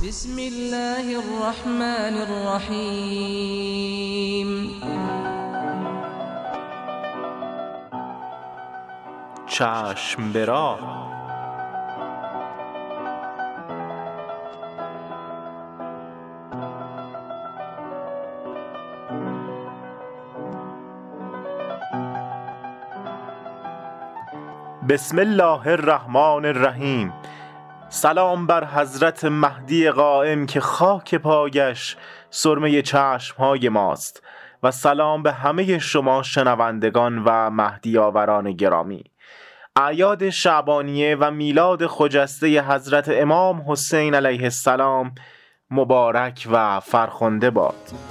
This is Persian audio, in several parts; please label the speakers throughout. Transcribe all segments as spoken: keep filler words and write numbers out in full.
Speaker 1: بسم الله الرحمن الرحیم.
Speaker 2: چشم به راه. بسم الله الرحمن الرحیم. سلام بر حضرت مهدی قائم که خاک پایش سرمه چشمهای ماست و سلام به همه شما شنوندگان و مهدی آوران گرامی. اعیاد شعبانیه و میلاد خجسته حضرت امام حسین علیه السلام مبارک و فرخنده باد.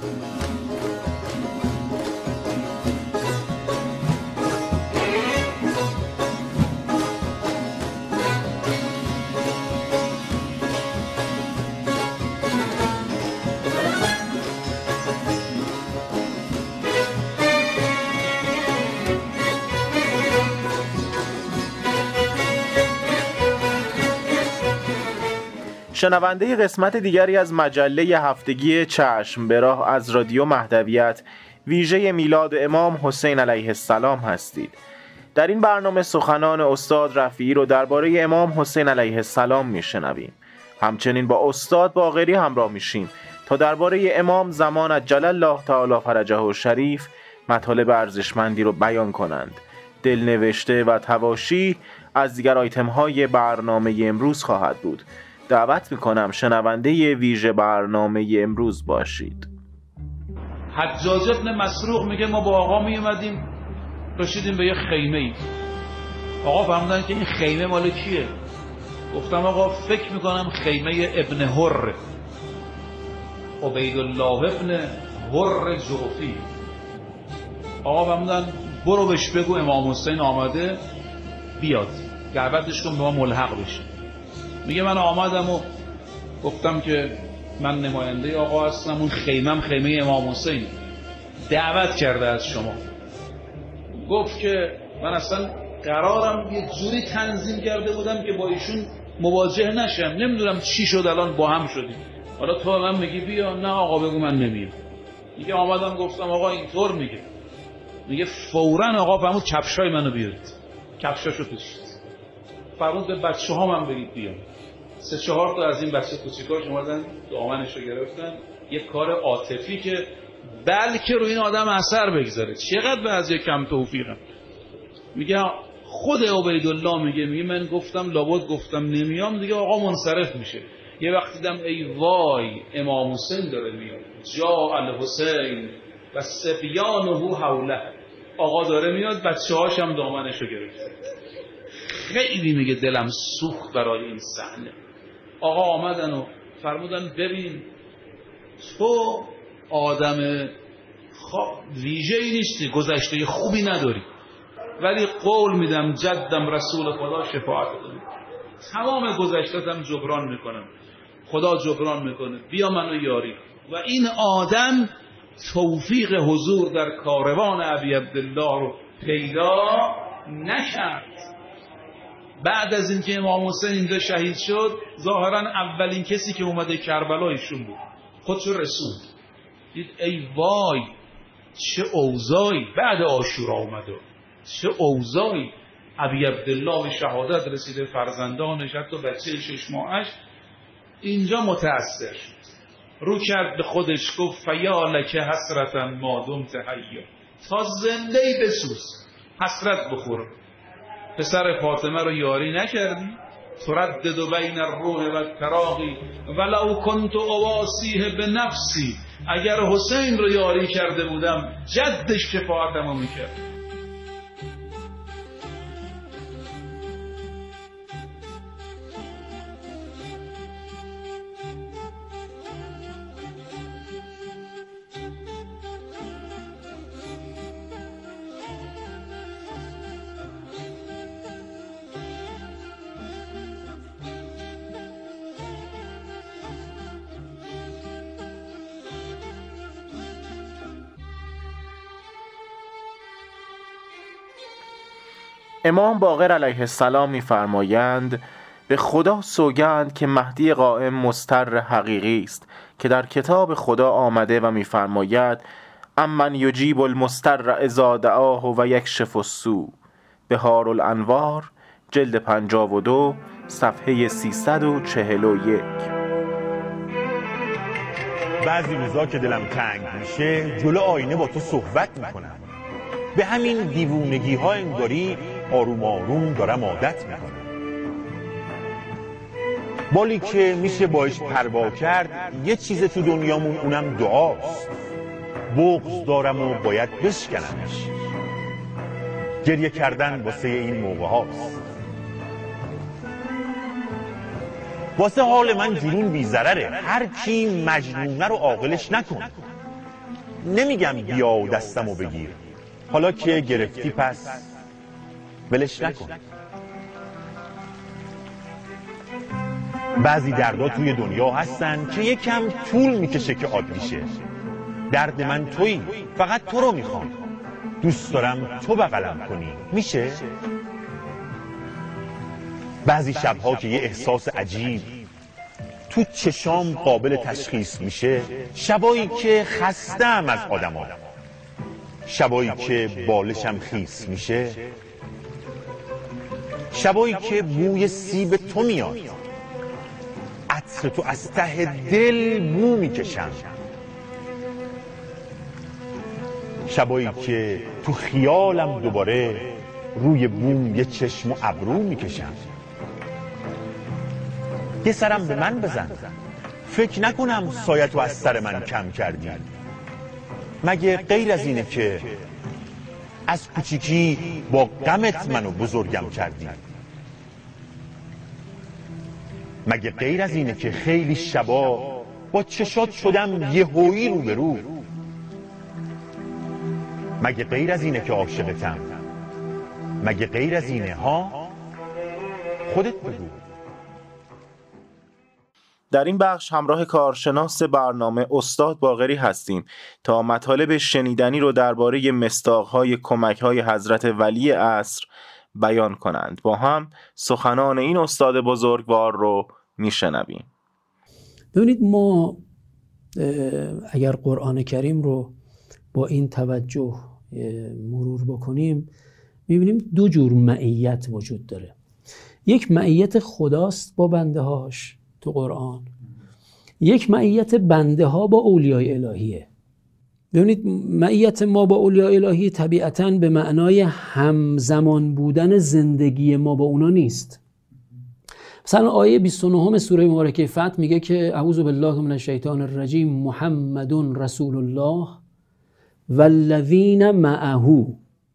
Speaker 2: شنونده قسمت دیگری از مجله هفتگی چشم به راه از رادیو مهدویت ویژه میلاد امام حسین علیه السلام هستید. در این برنامه سخنان استاد رفیعی رو درباره امام حسین علیه السلام میشنویم. همچنین با استاد باقری همراه میشیم تا درباره امام زمان عجل الله تعالی فرجه الشریف مطالب ارزشمندی رو بیان کنند. دلنوشته و تواشی از دیگر آیتم های برنامه امروز خواهد بود. دعوت میکنم شنونده ویژه برنامه امروز باشید.
Speaker 3: حجاج ابن مسروق میگه ما با آقا میومدیم رسیدیم به یه خیمه ای. آقا فهمیدن که این خیمه مال کیه؟ گفتم آقا فکر میکنم خیمه ابن هر، عبیدالله ابن هر جوفی. آقا فهمیدن برو بهش بگو امام حسین آمده بیاد، دعوتش کن به ما ملحق بشه. میگه من آمدم و گفتم که من نماینده آقا هستم، اون خیمم خیمه امام حسین، دعوت کرده از شما. گفت که من اصلا قرارم یه جوری تنظیم کرده بودم که با ایشون مواجه نشم، نمیدونم چی شد الان با هم شدیم، حالا تو من میگی بیا. نه آقا بگو من نمیام. میگه آمدم گفتم آقا اینطور میگه. میگه فوراً آقا فرمود کفشای منو بیارید. کفشاشو پوشید، فرمود به بچه ها من بگید بیان. سه چهار تا از این بچه کوچیکاش اومدن دامنشو گرفتن. یه کار عاطفی که بلکه روی این آدم اثر بگذاره. چقدر بعضی کم توفیقم. میگه خود عبیدالله میگه میگه من گفتم لابد گفتم نمیام دیگه. آقا منصرف میشه. یه وقت دیدم ای وای امام حسین داره میاد، جا الحسین و صبیانه حوله. آقا داره میاد، بچه‌هاش هم دامنشو گرفته. خیلی میگه دلم سوخت برای این صحنه. آقا آمدن و فرمودن ببین تو آدم ویژه‌ای نیستی، گذشته خوبی نداری، ولی قول میدم جدم رسول خدا شفاعت کنه، تمام گذشته‌ام جبران میکنم، خدا جبران میکنه، بیا منو یاری. و این آدم توفیق حضور در کاروان ابی عبدالله رو پیدا نکرد. بعد از اینکه امام حسین اینجا شهید شد، ظاهرا اولین کسی که اومده کربلا ایشون بود، خودشو رسول. دید ای وای چه اوضاعی بعد عاشورا اومده، چه اوضاعی. ابی عبدالله به شهادت رسیده، فرزندانش حتی بچه شش ماهش. اینجا متأثر شد، رو کرد به خودش گفت فیالک حسرتا ما دمت حیا، تا زنده ای بسوز، حسرت بخور. پسر فاطمه رو یاری نکردی؟ تردد بین الروح و التراغی ولو کنت اواسیه به نفسی. اگر حسین رو یاری کرده بودم جدش شفاعتمو میکرد.
Speaker 2: امام باقر علیه السلام می‌فرمایند به خدا سوگند که مهدی قائم مضطر حقیقی است که در کتاب خدا آمده و می‌فرماید امن یجیب المضطر اذا دعاه و یکشف السوء. بهار الانوار جلد پنجاه و دو صفحه سیصد و چهل و یک.
Speaker 4: بعضی روزا که دلم تنگ میشه جلو آینه با تو صحبت میکنم، به همین دیوونگی ها انگاری آروم آروم دارم عادت میکنم. بالی که میشه باش پروا کرد یه چیز تو دنیامون، اونم دعاست. بغض دارم و باید بشکنمش. گریه کردن واسه این موقع هاست. واسه حال من جنون بی ضرره، هر کی مجنونه رو عاقلش نکن. نمیگم بیا دستمو بگیر، حالا که گرفتی پس ولش نکن. بعضی دردا توی دنیا هستن که یکم طول میکشه که عادی شه. درد من تویی، فقط تو رو میخوام، دوست دارم تو بغلم کنی، میشه؟ بعضی شبها که یه احساس عجیب تو چشام قابل تشخیص میشه، شبایی که خستم از آدم ها، شبایی که بالشم خیس میشه، شبایی که بوی سیب تو میاد، عطر تو از ته دل بو میکشم، شبایی که تو خیالم دوباره روی بوم یه چشم و ابرو میکشم. یه سرم به من بزن، فکر نکنم سایتو از سر من کم کردی. مگه غیر از اینه که از کوچیکی با غمت منو بزرگم کردی؟ مگه غیر از اینه که خیلی شبا با چشات شدم یه هویی رو به رو؟ مگه غیر از اینه که عاشقتم؟ مگه غیر از اینه ها؟ خودت بگو.
Speaker 2: در این بخش همراه کارشناس برنامه استاد باقری هستیم تا مطالب شنیدنی رو درباره مصداق‌های کمک‌های حضرت ولی عصر بیان کنند. با هم سخنان این استاد بزرگوار رو میشنویم.
Speaker 5: ببینید، ما اگر قرآن کریم رو با این توجه مرور بکنیم میبینیم دو جور معیت وجود داره. یک معیت خداست با بنده هاش تو قرآن، یک معیت بنده ها با اولیای الهیه. ببینید، معیت ما با اولیای الهی طبیعتاً به معنای همزمان بودن زندگی ما با اونا نیست. مثلا آیه بیست و نه سوره مبارکه فتح میگه که اعوذ بالله من الشیطان الرجیم محمد رسول الله والذین معه.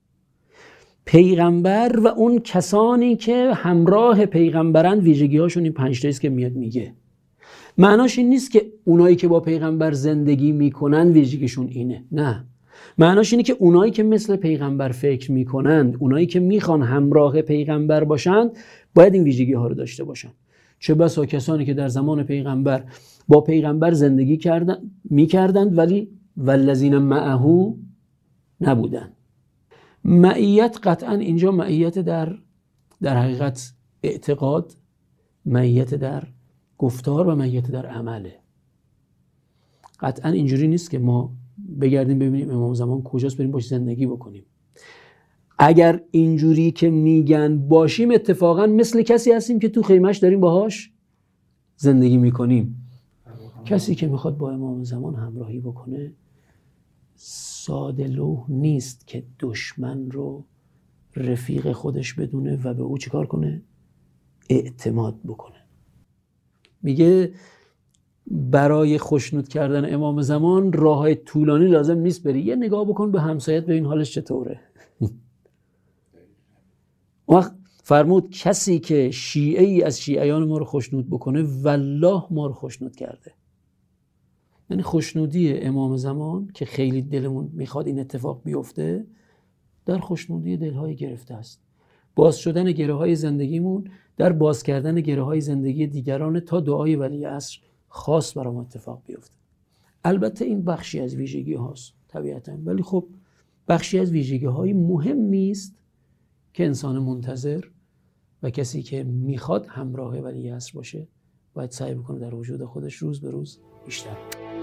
Speaker 5: پیغمبر و اون کسانی که همراه پیغمبرن ویژگی هاشون این پنج تاییست که میاد میگه. معناش این نیست که اونایی که با پیغمبر زندگی میکنن ویژگیشون اینه، نه. معناش اینه که اونایی که مثل پیغمبر فکر میکنند، اونایی که میخوان همراه پیغمبر باشند، باید این ویژگی ها رو داشته باشن. چه بسا کسانی که در زمان پیغمبر با پیغمبر زندگی کردن میکردند ولی والذین معه نبودن. معیت قطعا اینجا معیت در در حقیقت اعتقاد، معیت در گفتار و معیت در عمله. قطعا اینجوری نیست که ما بگردیم ببینیم امام زمان کجاست بریم باش زندگی بکنیم. اگر اینجوری که میگن باشیم، اتفاقا مثل کسی هستیم که تو خیمهش داریم باهاش زندگی میکنیم. کسی که میخواد با امام زمان همراهی بکنه ساده لوح نیست که دشمن رو رفیق خودش بدونه و به او چیکار کنه؟ اعتماد بکنه. میگه برای خوشنود کردن امام زمان راههای طولانی لازم نیست بری، یه نگاه بکن به همسایت ببین حالش چطوره. وقت فرمود کسی که شیعه ای از شیعیان ما رو خوشنود بکنه والله ما رو خوشنود کرده. یعنی خوشنودی امام زمان که خیلی دلمون میخواد این اتفاق بیفته، در خوشنودی دلهای گرفته است. باز شدن گره های زندگیمون در باز کردن گره های زندگی دیگران تا دعای ولی عصر خاص برام اتفاق بیفته. البته این بخشی از ویژگی هاست طبیعتاً، ولی خب بخشی از ویژگی های مهمی است که انسان منتظر و کسی که میخواد همراه ولیعصر باشه باید سعی بکنه در وجود خودش روز به روز بیشتر.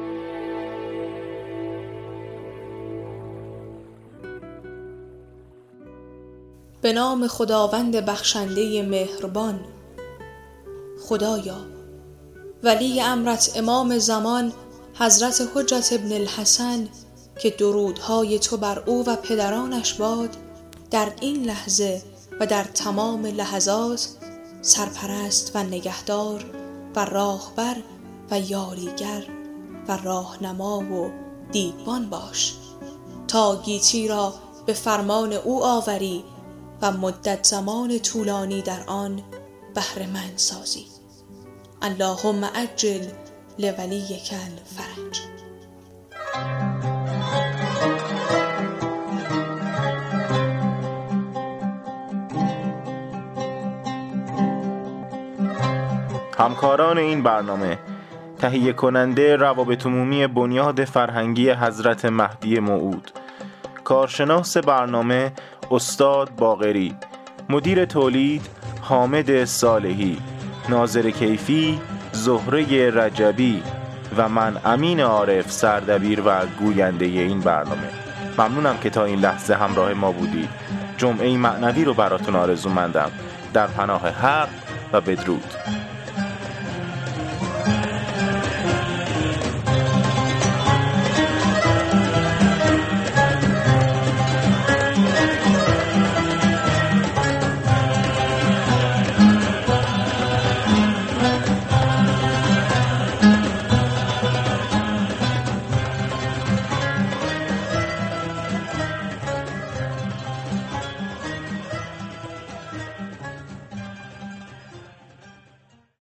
Speaker 6: به نام خداوند بخشنده مهربان. خدایا، ولی امرت امام زمان حضرت حجت ابن الحسن که درودهای تو بر او و پدرانش باد، در این لحظه و در تمام لحظات سرپرست و نگهدار و راهبر و یاریگر و راهنما و دیدبان باش تا گیتی را به فرمان او آوری و مدت زمان طولانی در آن بهره مند سازی. اللهم عجل لولیک الفرج.
Speaker 2: همکاران این برنامه: تهیه کننده روابط عمومی بنیاد فرهنگی حضرت مهدی موعود، کارشناس برنامه استاد باقری، مدیر تولید حامد صالحی، ناظر کیفی زهره رجبی و من امین عارف سردبیر و گوینده این برنامه. ممنونم که تا این لحظه همراه ما بودید. جمعه معنوی رو براتون آرزو مندم. در پناه حق و بدرود.